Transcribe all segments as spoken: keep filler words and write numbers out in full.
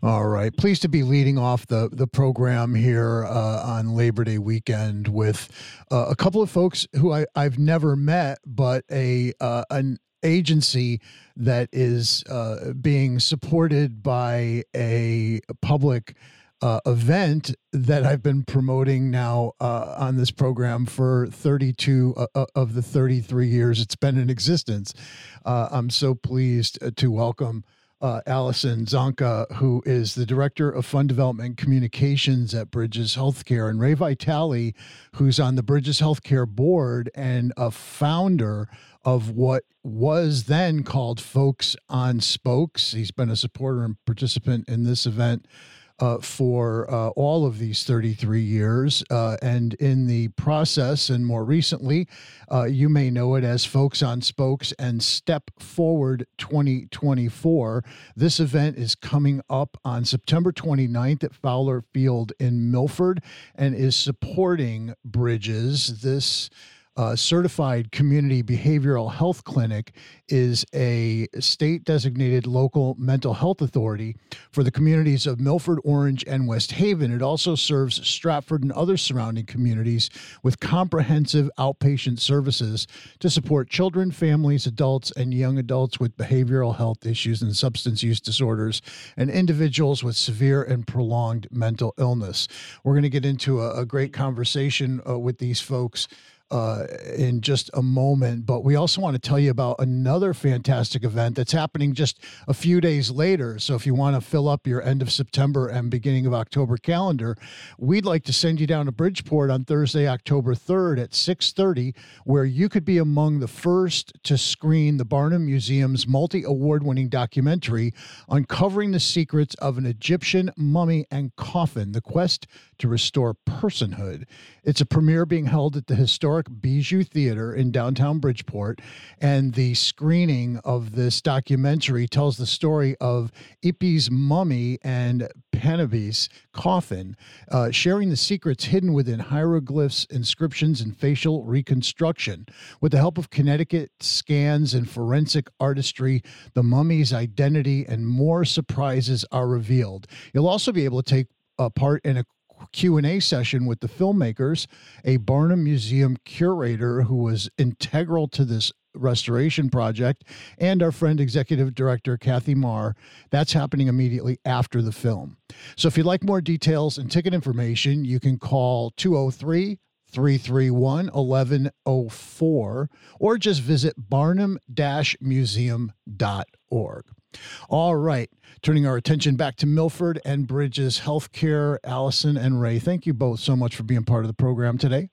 All right. Pleased to be leading off the, the program here uh, on Labor Day weekend with uh, a couple of folks who I, I've never met, but a uh, an agency that is uh, being supported by a public uh, event that I've been promoting now uh, on this program for thirty-two uh, of the thirty-three years it's been in existence. Uh, I'm so pleased to welcome Uh, Allison Zonka, who is the Director of Fund Development and Communications at Bridges Healthcare, and Ray Vitale, who's on the Bridges Healthcare board and a founder of what was then called Folks on Spokes. He's been a supporter and participant in this event Uh, for uh, all of these thirty-three years. Uh, and in the process, and more recently, uh, you may know it as Folks on Spokes and Step Forward twenty twenty-four. This event is coming up on September twenty-ninth at Fowler Field in Milford and is supporting Bridges. This Uh, certified community behavioral health clinic is a state-designated local mental health authority for the communities of Milford, Orange, and West Haven. It also serves Stratford and other surrounding communities with comprehensive outpatient services to support children, families, adults, and young adults with behavioral health issues and substance use disorders, and individuals with severe and prolonged mental illness. We're going to get into a, a great conversation uh, with these folks Uh, in just a moment, but we also want to tell you about another fantastic event that's happening just a few days later. So if you want to fill up your end of September and beginning of October calendar, we'd like to send you down to Bridgeport on Thursday, October third at six thirty, where you could be among the first to screen the Barnum Museum's multi-award-winning documentary uncovering the secrets of an Egyptian mummy and coffin, The Quest to Restore Personhood. It's a premiere being held at the historic Bijou Theater in downtown Bridgeport, and the screening of this documentary tells the story of Ipi's mummy and Penelope's coffin, uh, sharing the secrets hidden within hieroglyphs, inscriptions, and facial reconstruction. With the help of Connecticut scans and forensic artistry, the mummy's identity and more surprises are revealed. You'll also be able to take a part in a Q and A session with the filmmakers, a Barnum Museum curator who was integral to this restoration project, and our friend executive director Kathy Marr. That's happening immediately after the film. So if you'd like more details and ticket information, you can call two oh three, three three one, one one oh four or just visit barnum dash museum dot org. All right. Turning our attention back to Milford and Bridges Healthcare, Allison and Ray, thank you both so much for being part of the program today.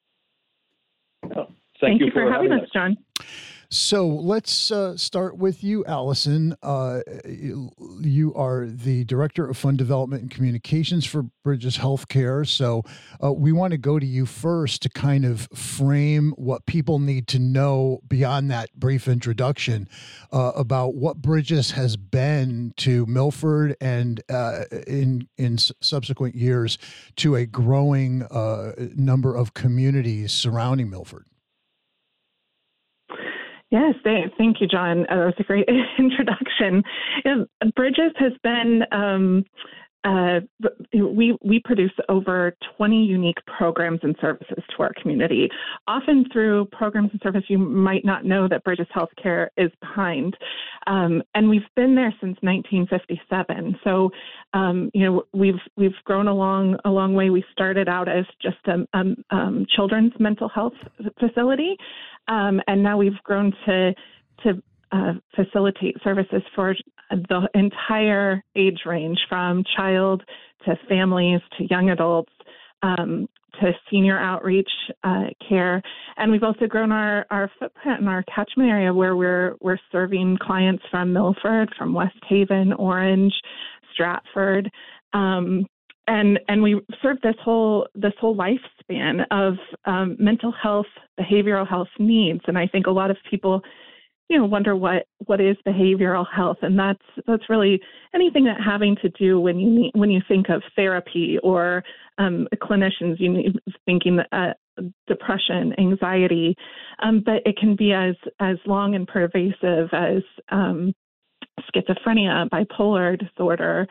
Oh, thank, thank you, you for, for having having us, us, John. So let's uh, start with you, Allison. Uh, you are the Director of Fund Development and Communications for Bridges Healthcare. So uh, we want to go to you first to kind of frame what people need to know beyond that brief introduction uh, about what Bridges has been to Milford and uh, in, in subsequent years to a growing uh, number of communities surrounding Milford. Yes, thank you, John. Uh, that was a great introduction. Bridges has been, um, uh, we we produce over twenty unique programs and services to our community. Often through programs and services you might not know that Bridges Healthcare is behind. Um, and we've been there since nineteen fifty-seven. So, um, you know, we've we've grown along a long way. We started out as just a um, um, children's mental health facility. Um, and now we've grown to to uh, facilitate services for the entire age range, from child to families to young adults, um, to senior outreach uh, care. And we've also grown our, our footprint in our catchment area, where we're we're serving clients from Milford, from West Haven, Orange, Stratford. Um, And and we serve this whole this whole lifespan of um, mental health, behavioral health needs. And I think a lot of people, you know, wonder what, what is behavioral health, and that's that's really anything that having to do when you need, when you think of therapy or um, clinicians, you need thinking uh, depression, anxiety, um, but it can be as as long and pervasive as um, schizophrenia, bipolar disorder.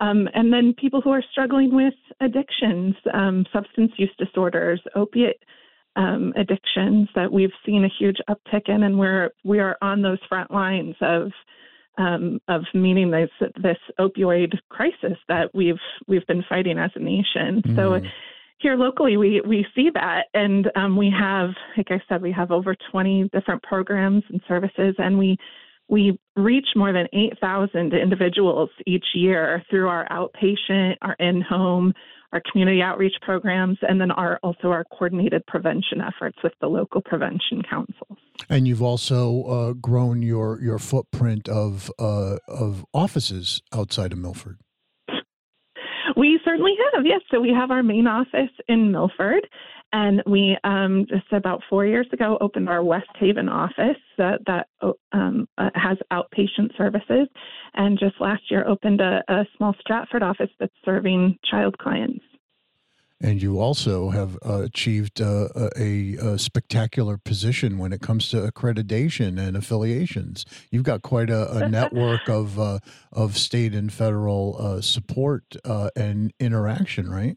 Um, and then people who are struggling with addictions, um, substance use disorders, opiate um, addictions that we've seen a huge uptick in, and we're we are on those front lines of um, of meeting this this opioid crisis that we've we've been fighting as a nation. Mm. So here locally, we we see that, and um, we have, like I said, we have over twenty different programs and services, and we we reach more than eight thousand individuals each year through our outpatient, our in-home, our community outreach programs, and then our also our coordinated prevention efforts with the local prevention councils. And you've also uh, grown your your footprint of uh, of offices outside of Milford. We certainly have, yes. So we have our main office in Milford, and we um, just about four years ago opened our West Haven office uh, that um, uh, has outpatient services, and just last year opened a, a small Stratford office that's serving child clients. And you also have uh, achieved uh, a, a spectacular position when it comes to accreditation and affiliations. You've got quite a, a network of uh, of state and federal uh, support uh, and interaction, right?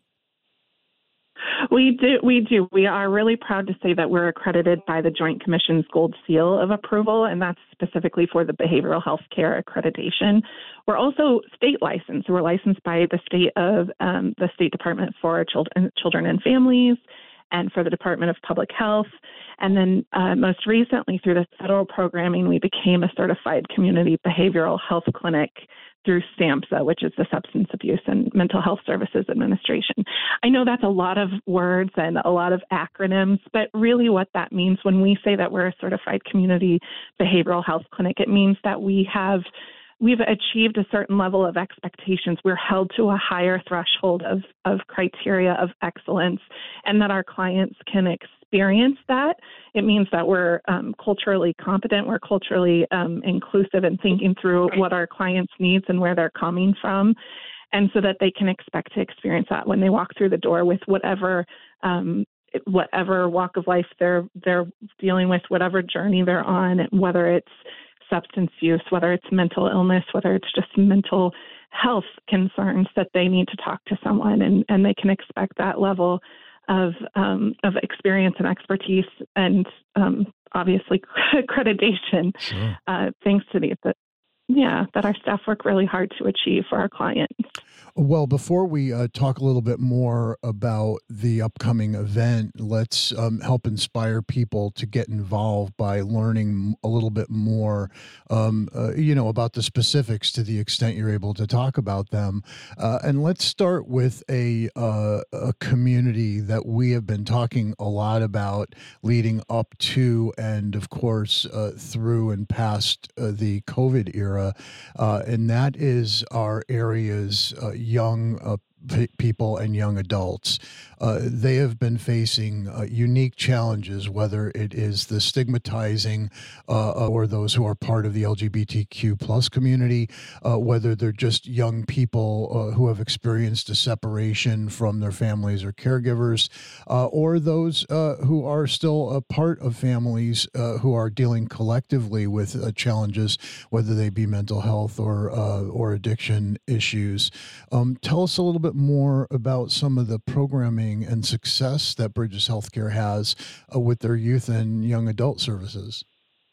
We do. We do. We are really proud to say that we're accredited by the Joint Commission's Gold Seal of Approval, and that's specifically for the behavioral health care accreditation. We're also state licensed. We're licensed by the state of um, the State Department for Children, Children and Families, and for the Department of Public Health. And then uh, most recently, through the federal programming, we became a certified community behavioral health clinic through SAMHSA, which is the Substance Abuse and Mental Health Services Administration. I know that's a lot of words and a lot of acronyms, but really what that means when we say that we're a certified community behavioral health clinic, it means that we have We've achieved a certain level of expectations. We're held to a higher threshold of, of criteria of excellence, and that our clients can experience that. It means that we're um, culturally competent, we're culturally um, inclusive in thinking through what our clients' needs and where they're coming from, and so that they can expect to experience that when they walk through the door with whatever um, whatever walk of life they're they're dealing with, whatever journey they're on, whether it's substance use, whether it's mental illness, whether it's just mental health concerns, that they need to talk to someone, and, and they can expect that level of um, of experience and expertise, and um, obviously accreditation. Sure. Uh, thanks to these, that yeah, that our staff work really hard to achieve for our clients. Well, before we uh, talk a little bit more about the upcoming event, let's um, help inspire people to get involved by learning a little bit more, um, uh, you know, about the specifics to the extent you're able to talk about them. Uh, and let's start with a, uh, a community that we have been talking a lot about leading up to, and of course, uh, through and past uh, the COVID era, uh, and that is our area's uh, young uh, p- people and young adults. Uh, they have been facing uh, unique challenges, whether it is the stigmatizing uh, or those who are part of the L G B T Q plus community, uh, whether they're just young people uh, who have experienced a separation from their families or caregivers, uh, or those uh, who are still a part of families uh, who are dealing collectively with uh, challenges, whether they be mental health or uh, or addiction issues. Um, tell us a little bit more about some of the programming and success that Bridges Healthcare has uh, with their youth and young adult services.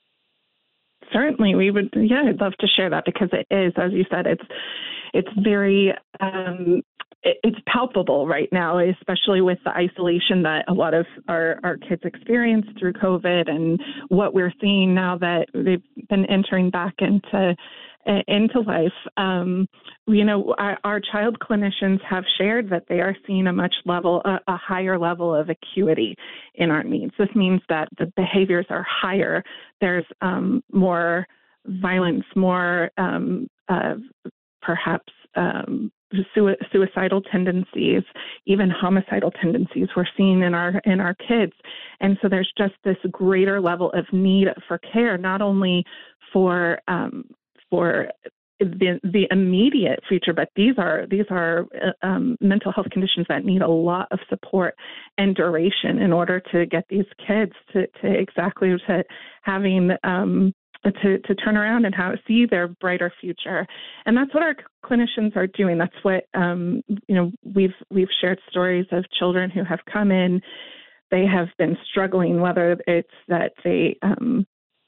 Certainly, we would. Yeah, I'd love to share that, because it is, as you said, it's it's very um, it, it's palpable right now, especially with the isolation that a lot of our, our kids experienced through COVID, and what we're seeing now that they've been entering back into into life. Um, you know, our, our child clinicians have shared that they are seeing a much level, a, a higher level of acuity in our needs. This means that the behaviors are higher. There's um, more violence, more um, uh, perhaps um, sui- suicidal tendencies, even homicidal tendencies we're seeing in our in our kids. And so there's just this greater level of need for care, not only for um, for the, the immediate future, but these are these are um, mental health conditions that need a lot of support and duration in order to get these kids to, to exactly to having um, to, to turn around and how see their brighter future. And that's what our clinicians are doing. That's what, um, you know, we've, we've shared stories of children who have come in, they have been struggling, whether it's that they, um,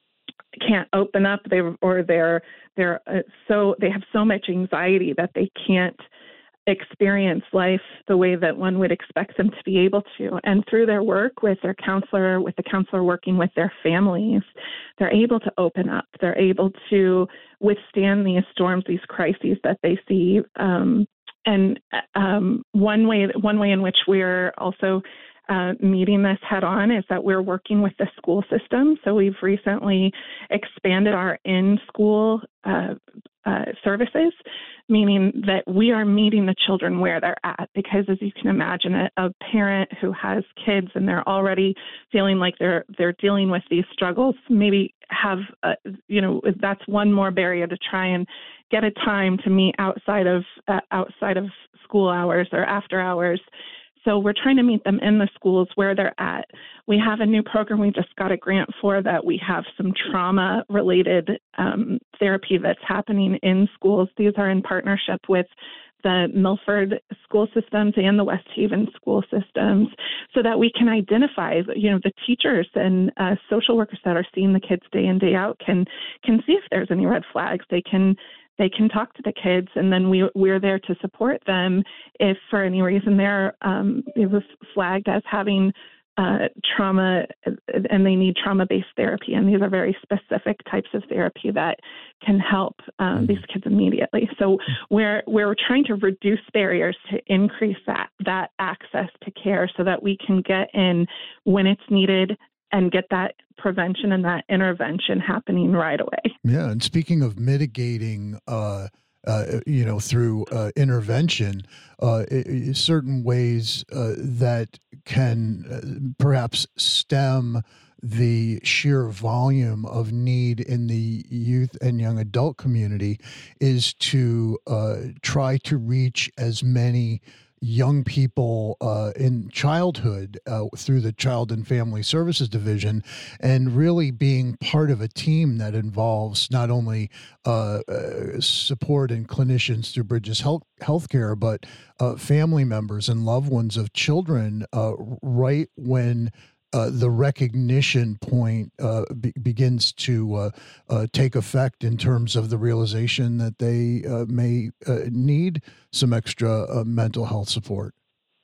can't open up, they, or they're, they're uh, so, they have so much anxiety that they can't experience life the way that one would expect them to be able to. And through their work with their counselor, with the counselor working with their families, they're able to open up. They're able to withstand these storms, these crises that they see. Um, and um, one way, one way in which we're also Uh, meeting this head on is that we're working with the school system. So we've recently expanded our in-school uh, uh, services, meaning that we are meeting the children where they're at. Because as you can imagine, a, a parent who has kids and they're already feeling like they're they're dealing with these struggles, maybe have, uh, you know, that's one more barrier to try and get a time to meet outside of uh, outside of school hours or after hours. So we're trying to meet them in the schools where they're at. We have a new program we just got a grant for that we have some trauma-related um, therapy that's happening in schools. These are in partnership with the Milford school systems and the West Haven school systems, so that we can identify, you know, the teachers and uh, social workers that are seeing the kids day in, day out can can see if there's any red flags. They can They can talk to the kids, and then we, we're there to support them if for any reason they're um, it was flagged as having uh, trauma and they need trauma-based therapy. And these are very specific types of therapy that can help um, these kids immediately. So we're, we're trying to reduce barriers to increase that, that access to care so that we can get in when it's needed and get that prevention and that intervention happening right away. Yeah, and speaking of mitigating, uh, uh, you know, through uh, intervention, uh, i- i- certain ways uh, that can uh, perhaps stem the sheer volume of need in the youth and young adult community is to uh, try to reach as many young people uh, in childhood uh, through the Child and Family Services Division, and really being part of a team that involves not only uh, uh, support and clinicians through Bridges Health Healthcare, but uh, family members and loved ones of children uh, right when Uh, the recognition point uh, be- begins to uh, uh, take effect in terms of the realization that they uh, may uh, need some extra uh, mental health support.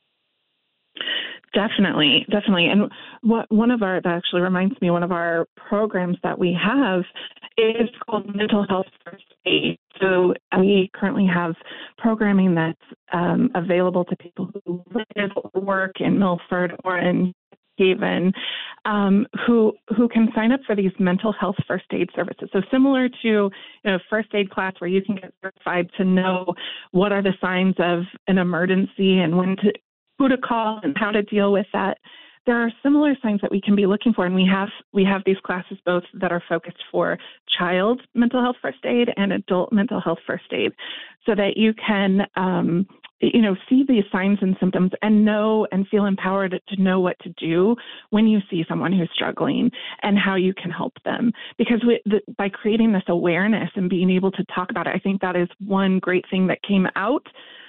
Definitely, definitely. And what one of our, that actually reminds me, one of our programs that we have is called Mental Health First Aid. So we currently have programming that's um, available to people who live or work in Milford or in Haven, um, who who can sign up for these mental health first aid services. So similar to, you know, first aid class where you can get certified to know what are the signs of an emergency and when to who to call and how to deal with that. There are similar signs that we can be looking for, and we have we have these classes both that are focused for child mental health first aid and adult mental health first aid, so that you can um, you know see these signs and symptoms and know and feel empowered to know what to do when you see someone who's struggling and how you can help them. Because we, the, by creating this awareness and being able to talk about it, I think that is one great thing that came out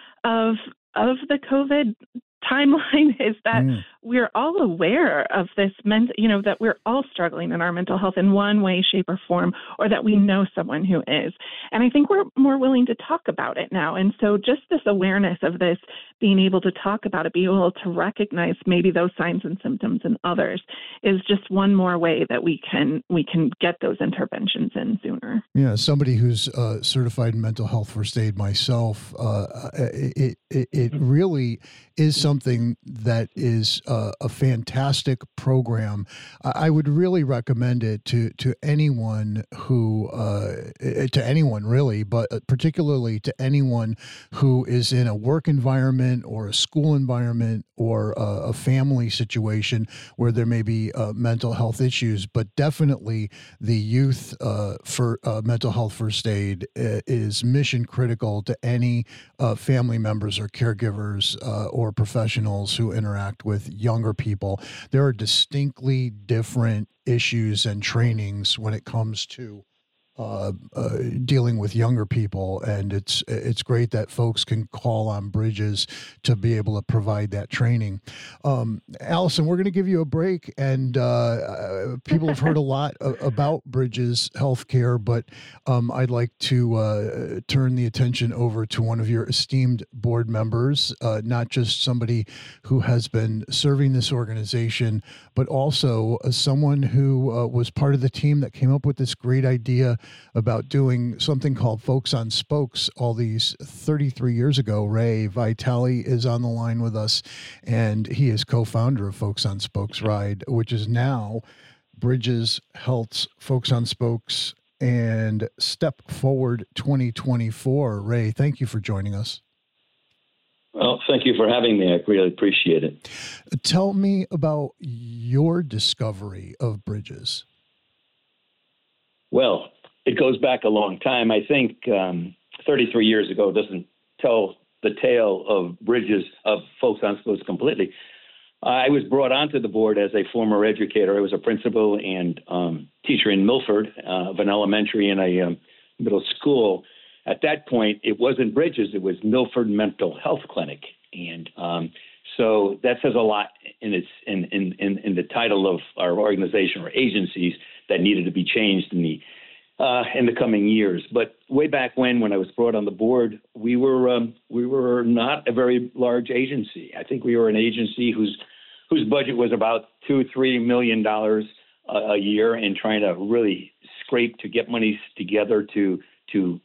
of of the COVID timeline is that mm. we're all aware of this, ment- you know, that we're all struggling in our mental health in one way, shape, or form, or that we know someone who is. And I think we're more willing to talk about it now. And so just this awareness of this, being able to talk about it, being able to recognize maybe those signs and symptoms in others is just one more way that we can we can get those interventions in sooner. Yeah, somebody who's uh, certified in mental health first aid myself, uh, it, it, it really is something that is uh, a fantastic program. I would really recommend it to to anyone who, uh, to anyone really, but particularly to anyone who is in a work environment or a school environment or a, a family situation where there may be uh, mental health issues. But definitely the youth uh, for uh, mental health first aid is mission critical to any uh, family members or caregivers uh, or professionals who interact with younger people. There are distinctly different issues and trainings when it comes to uh, uh, dealing with younger people, and it's it's great that folks can call on Bridges to be able to provide that training. Um, Allison, we're going to give you a break, and uh, uh, people have heard a lot a- about Bridges Healthcare, but um, I'd like to uh, turn the attention over to one of your esteemed board members, uh, not just somebody who has been serving this organization, but also uh, someone who uh, was part of the team that came up with this great idea about doing something called Folks on Spokes all these thirty-three years ago. Ray Vitale is on the line with us, and he is co-founder of Folks on Spokes Ride, which is now Bridges Health's Folks on Spokes and Step Forward twenty twenty-four. Ray, thank you for joining us. Well, thank you for having me. I really appreciate it. Tell me about your discovery of Bridges. Well, it goes back a long time. I think um, thirty-three years ago doesn't tell the tale of Bridges, of Folks on Spokes completely. I was brought onto the board as a former educator. I was a principal and um, teacher in Milford uh, of an elementary and a um, middle school. At that point, it wasn't Bridges, it was Milford Mental Health Clinic. And um, so that says a lot in its in, in, in, in the title of our organization or agencies that needed to be changed in the uh, in the coming years. But way back when, when I was brought on the board, we were um, we were not a very large agency. I think we were an agency whose whose budget was about two, three million dollars a, a year, and trying to really scrape to get monies together to to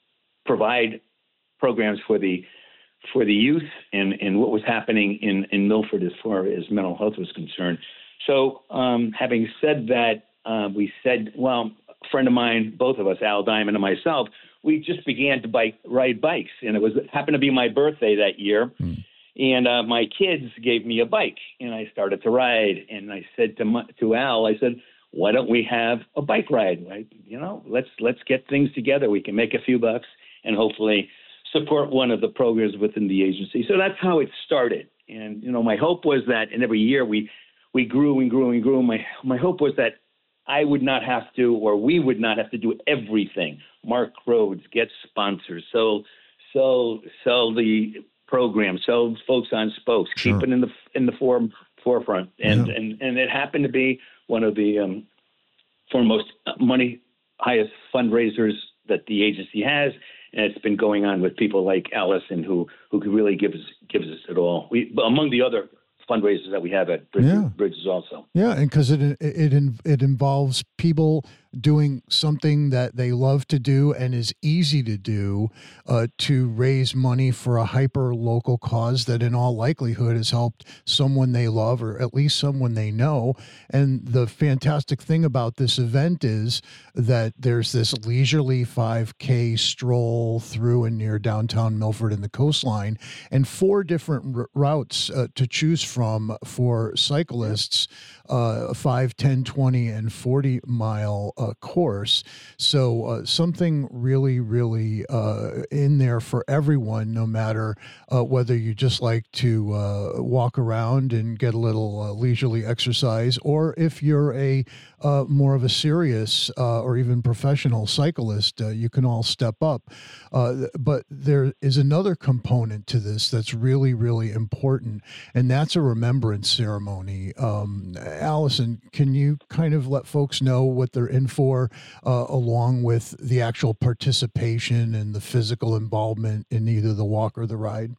provide programs for the for the youth and, and what was happening in, in Milford as far as mental health was concerned. So um, having said that, uh, we said, well, a friend of mine, both of us, Al Diamond and myself, we just began to bike, ride bikes. And it was it happened to be my birthday that year. Mm. And uh, my kids gave me a bike, and I started to ride. And I said to my, to Al, I said, why don't we have a bike ride? Right? You know, let's let's get things together. We can make a few bucks and hopefully support one of the programs within the agency. So that's how it started. And, you know, my hope was that in every year we we grew and grew and grew. My my hope was that I would not have to, or we would not have to do everything. Mark roads, get sponsors, sell, sell, sell the program, sell Folks on Spokes, sure. Keep it in the in the form, forefront. And, yeah. and and it happened to be one of the um, foremost money, highest fundraisers that the agency has. And it's been going on with people like Allison, who who really gives gives us it all. We among the other fundraisers that we have at Bridges, yeah. Bridges also. Yeah, and because it it it it involves people doing something that they love to do and is easy to do uh, to raise money for a hyper local cause that in all likelihood has helped someone they love or at least someone they know. And the fantastic thing about this event is that there's this leisurely five K stroll through and near downtown Milford and the coastline, and four different r- routes uh, to choose from for cyclists, uh, five, ten, twenty, and forty mile uh, course. So uh, something really, really uh, in there for everyone, no matter uh, whether you just like to uh, walk around and get a little uh, leisurely exercise, or if you're a uh, more of a serious uh, or even professional cyclist, uh, you can all step up. Uh, but there is another component to this that's really, really important, and that's a remembrance ceremony. Um, Allison, can you kind of let folks know what they're in for, uh, along with the actual participation and the physical involvement in either the walk or the ride?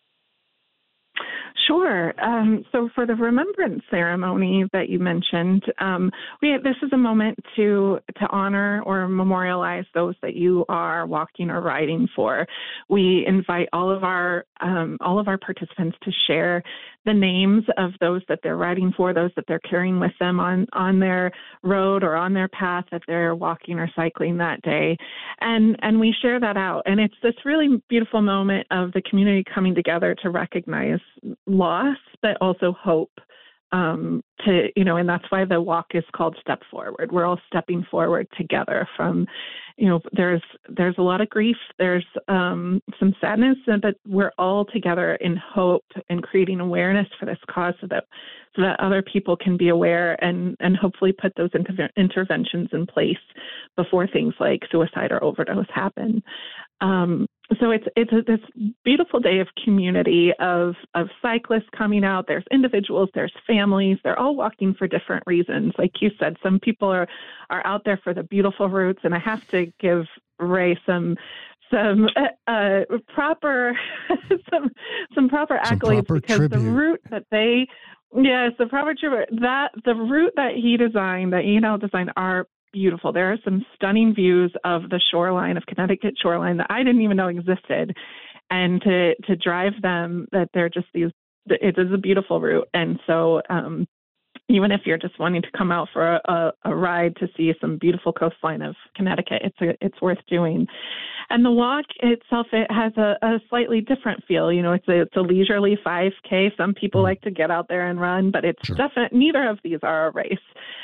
Sure. Um, so for the remembrance ceremony that you mentioned, um, we this is a moment to to honor or memorialize those that you are walking or riding for. We invite all of our um, all of our participants to share the names of those that they're riding for, those that they're carrying with them on on their road or on their path that they're walking or cycling that day, and and we share that out. And it's this really beautiful moment of the community coming together to recognize loss, but also hope. Um, to you know, and that's why the walk is called Step Forward. We're all stepping forward together from, you know, there's there's a lot of grief, there's um, some sadness, but we're all together in hope and creating awareness for this cause so that so that other people can be aware and, and hopefully put those inter- interventions in place before things like suicide or overdose happen. Um, so it's it's a, this beautiful day of community of of cyclists coming out. There's individuals, there's families. They're all walking for different reasons. Like you said, some people are are out there for the beautiful routes, and I have to give Ray some some uh, proper some some proper some accolades proper because tribute. the route that they yes the proper tribute that the route that he designed that E and L designed are beautiful. There are some stunning views of the shoreline of Connecticut shoreline that I didn't even know existed, and to to drive them, that they're just these. It is a beautiful route, and so um, even if you're just wanting to come out for a, a, a ride to see some beautiful coastline of Connecticut, it's a, it's worth doing. And the walk itself, it has a, a slightly different feel. You know, it's a, it's a leisurely five K. Some people mm. like to get out there and run, but it's sure. definitely, neither of these are a race.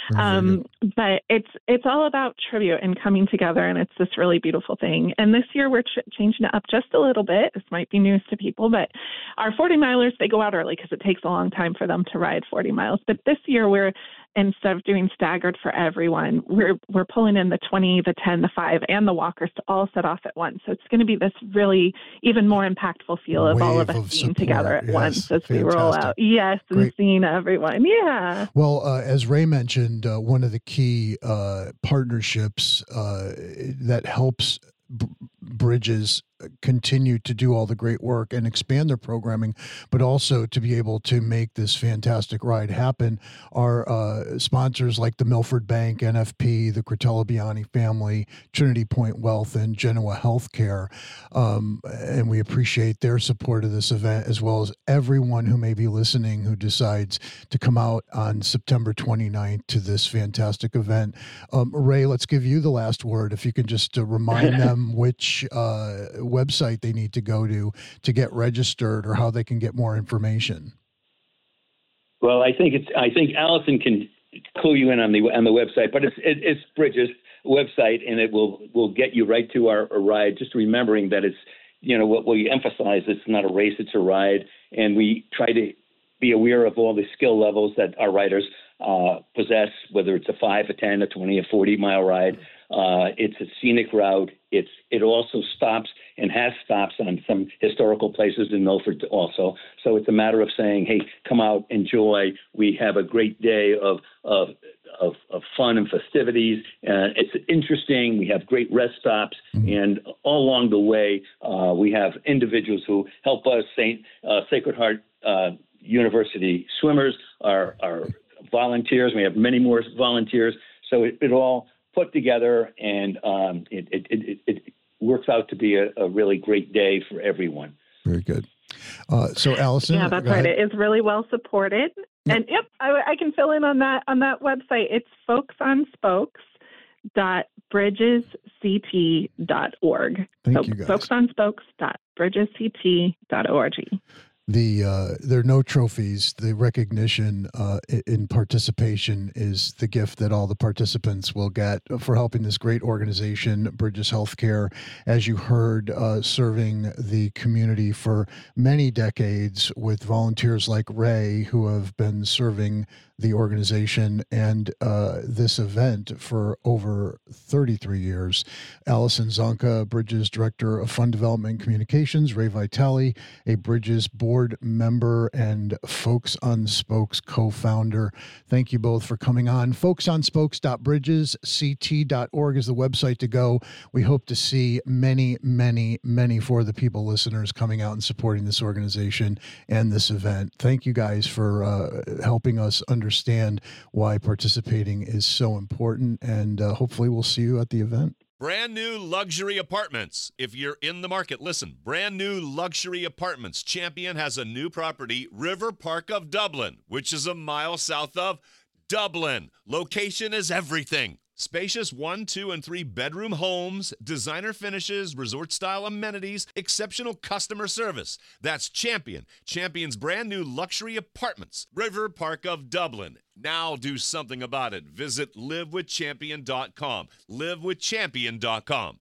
Um, but it's it's all about tribute and coming together, and it's this really beautiful thing. And this year we're ch- changing it up just a little bit. This might be news to people, but our forty milers, they go out early because it takes a long time for them to ride forty miles. But this year we're, instead of doing staggered for everyone, we're we're pulling in the twenty, the ten, the five, and the walkers to all set off at once. So it's going to be this really even more impactful feel of Wave all of us of being support. together at Yes, once as fantastic. we roll out. Yes, and Great. seeing everyone. Yeah. Well, uh, as Ray mentioned, uh, one of the key uh, partnerships uh, that helps B- Bridges continue to do all the great work and expand their programming, but also to be able to make this fantastic ride happen are uh, sponsors like the Milford Bank, N F P, the Critello Biani family, Trinity Point Wealth, and Genoa Healthcare. Um, and we appreciate their support of this event, as well as everyone who may be listening who decides to come out on September twenty-ninth to this fantastic event. Um, Ray, let's give you the last word. If you can just uh, remind them which uh, website they need to go to to get registered, or how they can get more information. Well, I think it's. I think Allison can clue you in on the on the website, but it's it, it's Bridges website, and it will will get you right to our, our ride. Just remembering that it's, you know, what we emphasize. It's not a race; it's a ride, and we try to be aware of all the skill levels that our riders uh, possess. Whether it's a five, a ten, a twenty, a forty mile ride. Uh, it's a scenic route. It's it also stops and has stops on some historical places in Milford also. So it's a matter of saying, hey, come out, enjoy. We have a great day of of of, of fun and festivities. Uh, it's interesting. We have great rest stops, mm-hmm. and all along the way, uh, we have individuals who help us. Saint uh, Sacred Heart uh, University swimmers are are volunteers. We have many more volunteers. So it, it all put together, and um, it, it, it, it works out to be a, a really great day for everyone. Very good. Uh, so, Allison, yeah, that's right. It is really well supported, yep. and yep, I, I can fill in on that on that website. It's folks on spokes dot bridges c t dot org. Thank so you, guys. folks on spokes dot bridges c t dot org. The uh, there are no trophies. The recognition uh, in participation is the gift that all the participants will get for helping this great organization, Bridges Healthcare, as you heard, uh, serving the community for many decades with volunteers like Ray, who have been serving the organization and uh, this event for over thirty-three years. Allison Zonka, Bridges Director of Fund Development and Communications, Ray Vitale, a Bridges board member and Folks on Spokes co-founder. Thank you both for coming on. folks on spokes dot bridges c t dot org is the website to go. We hope to see many, many, many For the People listeners coming out and supporting this organization and this event. Thank you guys for uh, helping us understand understand why participating is so important, and uh, hopefully we'll see you at the event. Brand new luxury apartments. If you're in the market, listen, brand new luxury apartments. Champion has a new property, River Park of Dublin, which is a mile south of Dublin. Location is everything. Spacious one, two, and three bedroom homes, designer finishes, resort-style amenities, exceptional customer service. That's Champion. Champion's brand new luxury apartments. River Park of Dublin. Now do something about it. Visit live with champion dot com. live with champion dot com.